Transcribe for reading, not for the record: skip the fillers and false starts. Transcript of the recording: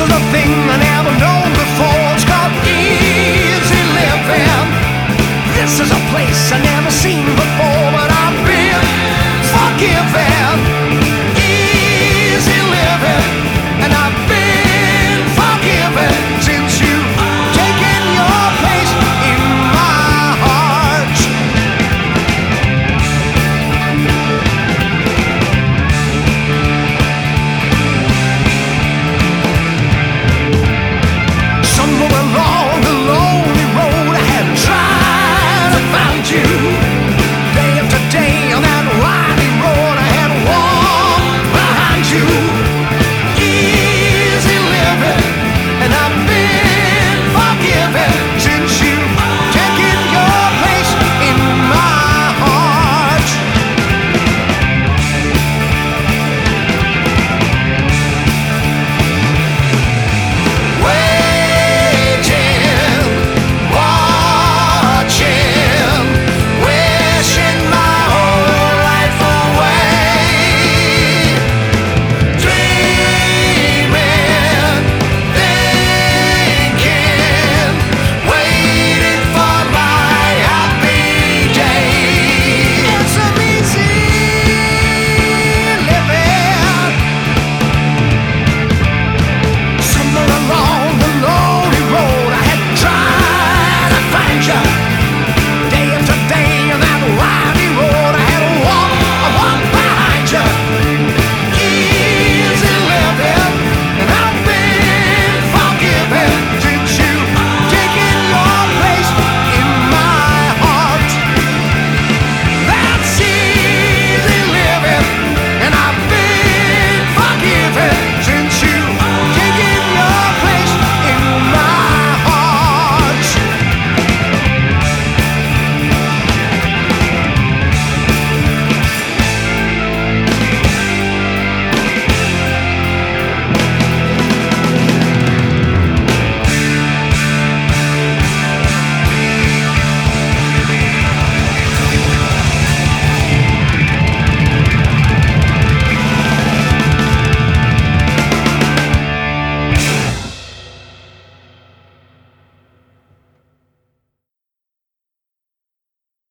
is a thing I never known before. It's called easy living. This is a place I never seen before, but I've been forgiven. Easy living, and I've been forgiven since you've taken your place in my heart. Somewhere along the lonely road I had tried to find you. Day after day on that winding road I had walked behind you.